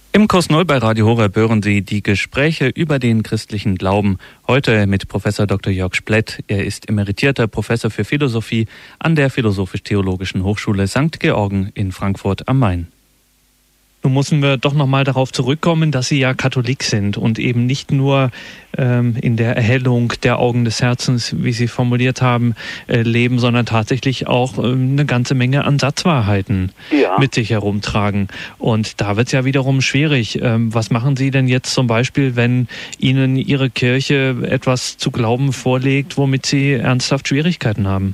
Im Kurs Null bei Radio Horeb hören Sie die Gespräche über den christlichen Glauben. Heute mit Professor Dr. Jörg Splett. Er ist emeritierter Professor für Philosophie an der Philosophisch-Theologischen Hochschule St. Georgen in Frankfurt am Main. Nun müssen wir doch nochmal darauf zurückkommen, dass Sie ja Katholik sind und eben nicht nur in der Erhellung der Augen des Herzens, wie Sie formuliert haben, leben, sondern tatsächlich auch eine ganze Menge an Satzwahrheiten mit sich herumtragen. Und da wird es ja wiederum schwierig. Was machen Sie denn jetzt zum Beispiel, wenn Ihnen Ihre Kirche etwas zu glauben vorlegt, womit Sie ernsthaft Schwierigkeiten haben?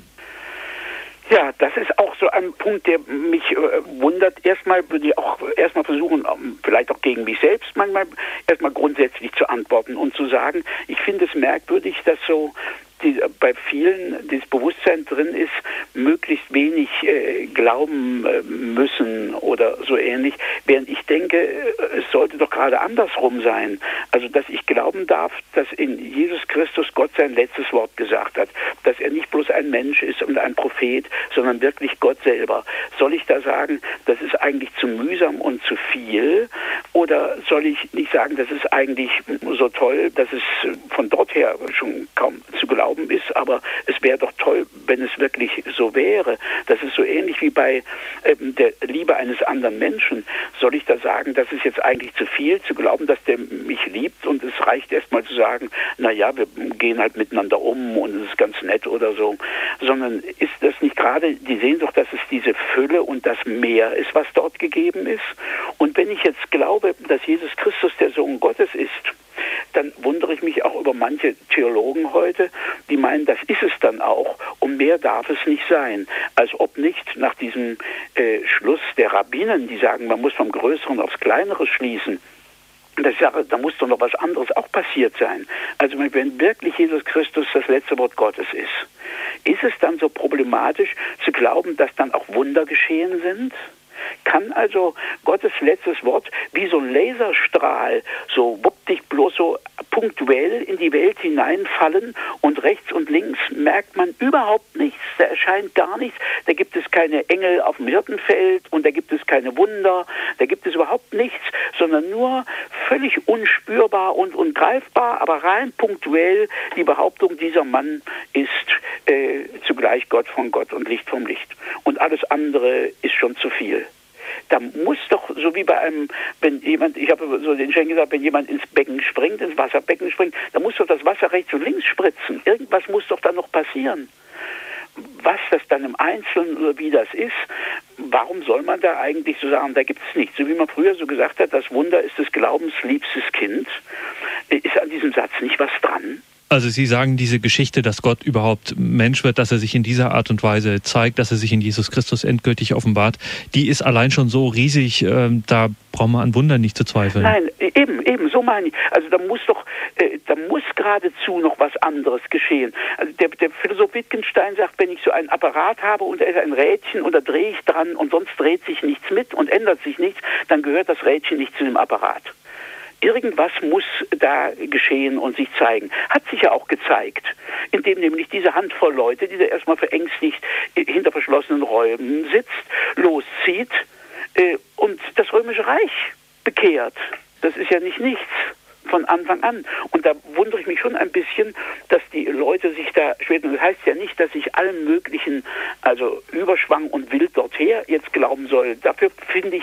Ja, das ist auch so ein Punkt, der mich wundert. Erstmal würde ich auch versuchen, vielleicht auch gegen mich selbst manchmal erstmal grundsätzlich zu antworten und zu sagen, ich finde es merkwürdig, dass so bei vielen das Bewusstsein drin ist, möglichst wenig glauben müssen oder so ähnlich, während ich denke, es sollte doch gerade andersrum sein. Also, dass ich glauben darf, dass in Jesus Christus Gott sein letztes Wort gesagt hat, dass er nicht bloß ein Mensch ist und ein Prophet, sondern wirklich Gott selber. Soll ich da sagen, das ist eigentlich zu mühsam und zu viel? Oder soll ich nicht sagen, das ist eigentlich so toll, dass es von dort her schon kaum zu glauben ist, aber es wäre doch toll, wenn es wirklich so wäre. Das ist so ähnlich wie bei der Liebe eines anderen Menschen. Soll ich da sagen, das ist jetzt eigentlich zu viel, zu glauben, dass der mich liebt und es reicht erstmal zu sagen, naja, wir gehen halt miteinander um und es ist ganz nett oder so. Sondern ist das nicht gerade die Sehnsucht, dass es diese Fülle und das Mehr ist, was dort gegeben ist? Und wenn ich jetzt glaube, dass Jesus Christus der Sohn Gottes ist, dann wundere ich mich auch über manche Theologen heute, die meinen, das ist es dann auch und mehr darf es nicht sein. Als ob nicht nach diesem Schluss der Rabbinen, die sagen, man muss vom Größeren aufs Kleinere schließen, dass ich sage, da muss doch noch was anderes auch passiert sein. Also wenn wirklich Jesus Christus das letzte Wort Gottes ist es dann so problematisch zu glauben, dass dann auch Wunder geschehen sind? Kann also Gottes letztes Wort wie so ein Laserstrahl so wuppdig bloß so punktuell in die Welt hineinfallen und rechts und links merkt man überhaupt nichts, da erscheint gar nichts, da gibt es keine Engel auf dem Hirtenfeld und da gibt es keine Wunder, da gibt es überhaupt nichts, sondern nur völlig unspürbar und ungreifbar, aber rein punktuell die Behauptung, dieser Mann ist zugleich Gott von Gott und Licht vom Licht. Und alles andere ist schon zu viel. Da muss doch, so wie bei einem, wenn jemand, ich habe so den Schein gesagt, wenn jemand ins Becken springt, ins Wasserbecken springt, da muss doch das Wasser rechts und links spritzen. Irgendwas muss doch da noch passieren. Was das dann im Einzelnen oder wie das ist, warum soll man da eigentlich so sagen, da gibt es nichts. So wie man früher so gesagt hat, das Wunder ist des Glaubens liebstes Kind, ist an diesem Satz nicht was dran? Also Sie sagen, diese Geschichte, dass Gott überhaupt Mensch wird, dass er sich in dieser Art und Weise zeigt, dass er sich in Jesus Christus endgültig offenbart, die ist allein schon so riesig, da braucht man an Wunder nicht zu zweifeln. Nein, eben, so meine ich. Also da muss geradezu noch was anderes geschehen. Also der Philosoph Wittgenstein sagt, wenn ich so einen Apparat habe und da ist ein Rädchen und da drehe ich dran und sonst dreht sich nichts mit und ändert sich nichts, dann gehört das Rädchen nicht zu dem Apparat. Irgendwas muss da geschehen und sich zeigen. Hat sich ja auch gezeigt, indem nämlich diese Handvoll Leute, die da erstmal verängstigt hinter verschlossenen Räumen sitzt, loszieht und das Römische Reich bekehrt. Das ist ja nicht nichts von Anfang an. Und da wundere ich mich schon ein bisschen, dass die Leute sich da schweren. Das heißt ja nicht, dass ich allen möglichen, also Überschwang und Wild dorther jetzt glauben soll. Dafür finde ich,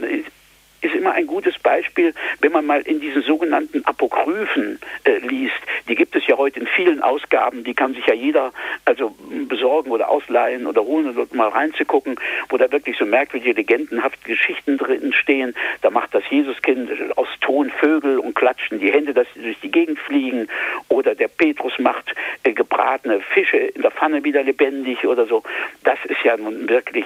ist immer ein gutes Beispiel, wenn man mal in diesen sogenannten Apokryphen liest. Die gibt es ja heute in vielen Ausgaben, die kann sich ja jeder also besorgen oder ausleihen oder holen und dort mal reinzugucken, wo da wirklich so merkwürdige, legendenhafte Geschichten drin stehen. Da macht das Jesuskind aus Ton Vögel und klatschen die Hände, dass sie durch die Gegend fliegen. Oder der Petrus macht gebratene Fische in der Pfanne wieder lebendig oder so. Das ist ja nun wirklich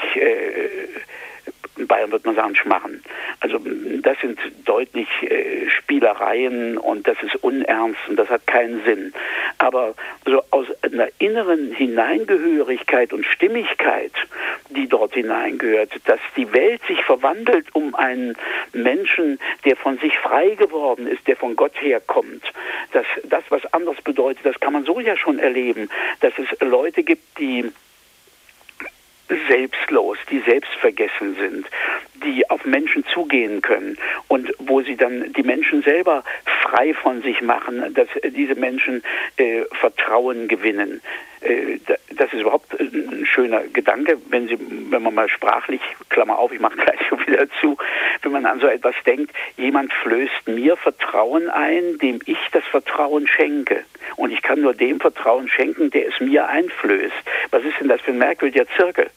in Bayern würde man sagen, Schmarren. Also das sind deutlich Spielereien und das ist unernst und das hat keinen Sinn. Aber so aus einer inneren Hineingehörigkeit und Stimmigkeit, die dort hineingehört, dass die Welt sich verwandelt um einen Menschen, der von sich frei geworden ist, der von Gott herkommt, dass das, was anderes bedeutet, das kann man so ja schon erleben, dass es Leute gibt, die selbstlos, die selbstvergessen sind, die auf Menschen zugehen können und wo sie dann die Menschen selber frei von sich machen, dass diese Menschen Vertrauen gewinnen. Das ist überhaupt ein schöner Gedanke, wenn man mal sprachlich, Klammer auf, ich mache gleich schon wieder zu, wenn man an so etwas denkt, jemand flößt mir Vertrauen ein, dem ich das Vertrauen schenke. Und ich kann nur dem Vertrauen schenken, der es mir einflößt. Was ist denn das für ein merkwürdiger Zirkel?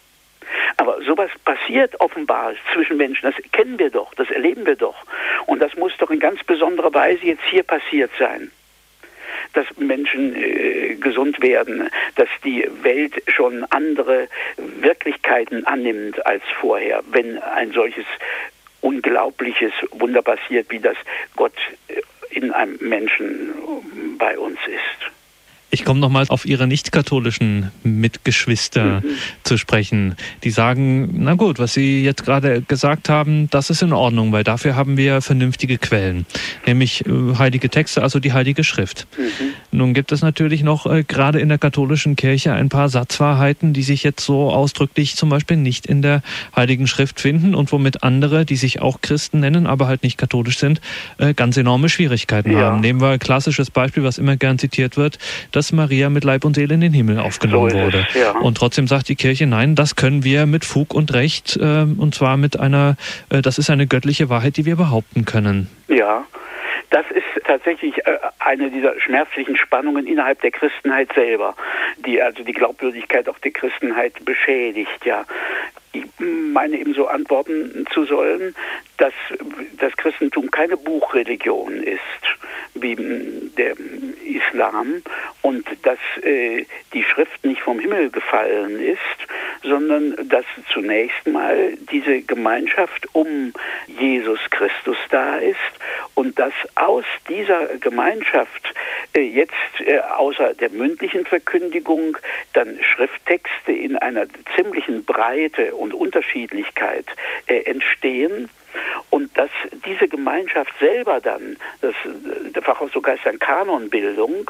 Aber sowas passiert offenbar zwischen Menschen, das kennen wir doch, das erleben wir doch. Und das muss doch in ganz besonderer Weise jetzt hier passiert sein. Dass Menschen gesund werden, dass die Welt schon andere Wirklichkeiten annimmt als vorher, wenn ein solches unglaubliches Wunder passiert, wie das Gott in einem Menschen bei uns ist. Ich komme nochmal auf Ihre nicht-katholischen Mitgeschwister zu sprechen. Die sagen, na gut, was Sie jetzt gerade gesagt haben, das ist in Ordnung, weil dafür haben wir vernünftige Quellen, nämlich heilige Texte, also die Heilige Schrift. Nun gibt es natürlich noch gerade in der katholischen Kirche ein paar Satzwahrheiten, die sich jetzt so ausdrücklich zum Beispiel nicht in der Heiligen Schrift finden und womit andere, die sich auch Christen nennen, aber halt nicht katholisch sind, ganz enorme Schwierigkeiten haben. Nehmen wir ein klassisches Beispiel, was immer gern zitiert wird, dass Maria mit Leib und Seele in den Himmel aufgenommen wurde. Ja. Und trotzdem sagt die Kirche, nein, das können wir mit Fug und Recht, und zwar mit das ist eine göttliche Wahrheit, die wir behaupten können. Ja, das ist tatsächlich eine dieser schmerzlichen Spannungen innerhalb der Christenheit selber, die also die Glaubwürdigkeit auch der Christenheit beschädigt, ja. Ich meine eben so antworten zu sollen, dass das Christentum keine Buchreligion ist, wie der Islam, und dass die Schrift nicht vom Himmel gefallen ist, sondern dass zunächst mal diese Gemeinschaft um Jesus Christus da ist und dass aus dieser Gemeinschaft jetzt außer der mündlichen Verkündigung dann Schrifttexte in einer ziemlichen Breite und Unterschiedlichkeit entstehen und dass diese Gemeinschaft selber dann, der Fachausdruck heißt dann Kanonbildung,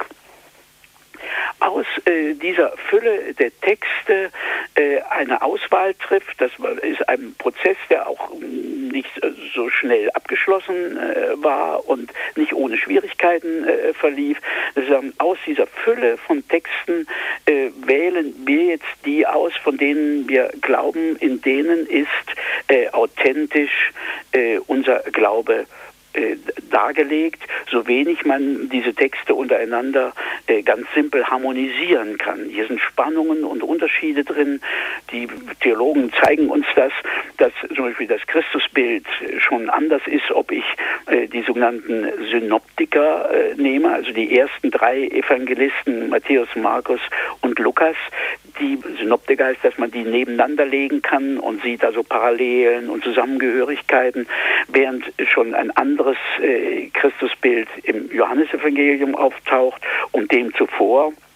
aus dieser Fülle der Texte eine Auswahl trifft. Das ist ein Prozess, der auch nicht so schnell abgeschlossen war und nicht ohne Schwierigkeiten verlief. Aus dieser Fülle von Texten wählen wir jetzt die aus, von denen wir glauben, in denen ist authentisch unser Glaube dargelegt, so wenig man diese Texte untereinander ganz simpel harmonisieren kann. Hier sind Spannungen und Unterschiede drin. Die Theologen zeigen uns das, dass zum Beispiel das Christusbild schon anders ist, ob ich die sogenannten Synoptiker nehme, also die ersten drei Evangelisten, Matthäus, Markus und Lukas. Die Synoptiker heißt, dass man die nebeneinander legen kann und sieht also Parallelen und Zusammengehörigkeiten, während schon ein anderes Christusbild im Johannesevangelium auftaucht und dem zuvor